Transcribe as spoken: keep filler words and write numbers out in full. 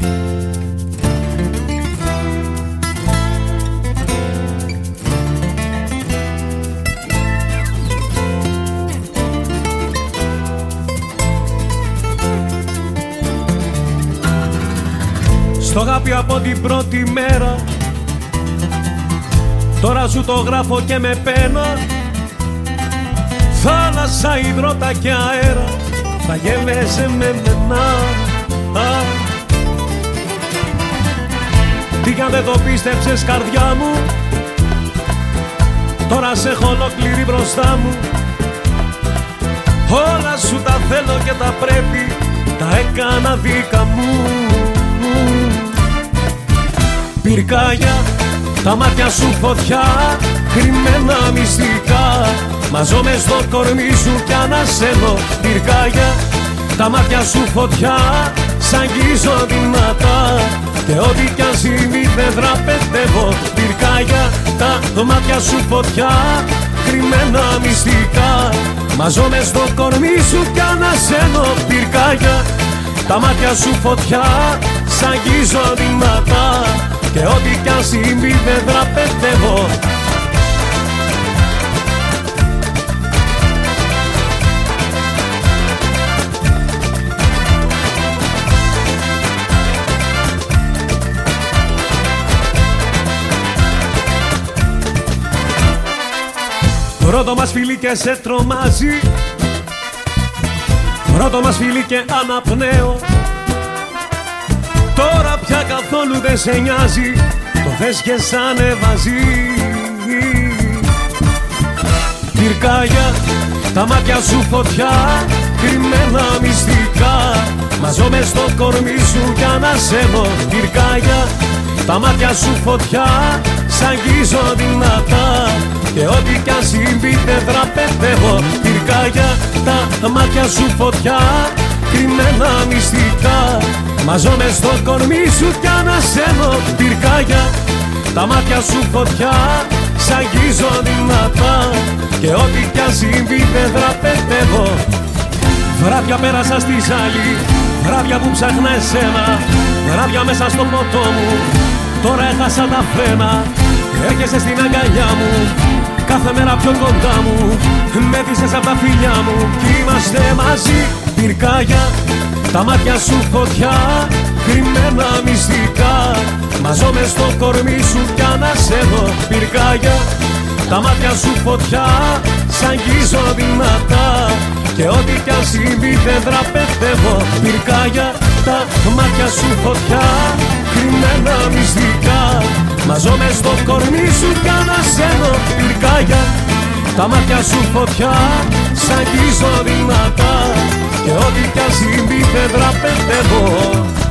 Στο αγάπη από την πρώτη μέρα, τώρα σου το γράφω και με πένα. Θάλασσα, υδρότα και αέρα, θα γεύεσαι με μένα. Τι κι αν δεν το πίστεψες καρδιά μου, τώρα σε έχω ολόκληρη μπροστά μου. Όλα σου τα θέλω και τα πρέπει, τα έκανα δίκα μου. Πυρκάγια, τα μάτια σου φωτιά, κρυμμένα μυστικά, μαζώ μες στο κορμί σου κι ανασένω. Πυρκάγια, τα μάτια σου φωτιά, σ' αγγίζω δυνατά, και ό,τι κι αν συμβεί δεν δραπετεύω. Πυρκάγια, τα μάτια σου φωτιά, κρυμμένα μυστικά, μαζώ μες στο κορμί σου κι ανασένω. Πυρκάγια, τα μάτια σου φωτιά, σ' αγγίζω δυνατά, και ό,τι κι αν συμβεί δεν δραπετεύω. Πρώτο μας φιλί και σε τρομάζει, πρώτο μας φιλί και αναπνέω. Τώρα πια καθόλου δεν σε νοιάζει, το θες και σ' ανεβάζει. Πυρκάγια, τα μάτια σου φωτιά, κρυμμένα μυστικά, μαζώ μες στο κορμί σου κι ανασένω. Πυρκάγια, τα μάτια σου φωτιά, σ' αγγίζω δυνατά, και ό,τι κι αν συμβεί δεν δραπετεύω. Πυρκάγια, τα μάτια σου φωτιά, κρυμμένα μυστικά, μαζώ μες στο κορμί σου κι ανασένω. Πυρκάγια, τα μάτια σου φωτιά, σ' αγγίζω δυνατά, και ό,τι κι αν συμβεί δεν δραπετεύω. Βράδια πέρασα στη ζάλη, βράδια που ψάχνα εσένα, βράδια μέσα στο ποτό μου, τώρα έχασα τα φρένα. Έρχεσαι στην αγκαλιά μου, κάθε μέρα πιο κοντά μου, με δίσες απ' τα φιλιά μου κι είμαστε μαζί. Πυρκάγια, τα μάτια σου φωτιά, κρυμμένα μυστικά, μαζώ μες στο κορμί σου κι ανασένω. Πυρκάγια, τα μάτια σου φωτιά, σ' αγγίζω δυνατά, και ό,τι κι αν συμβεί δεν δραπετεύω. Πυρκάγια, τα μάτια σου φωτιά, κρυμμένα μυστικά, μαζώ μες στο κορμί σου κι ανασένω. Πυρκάγια, τα μάτια σου φωτιά, σ' αγγίζω δυνατά, και ό,τι κι αν συμβεί δεν δραπετεύω.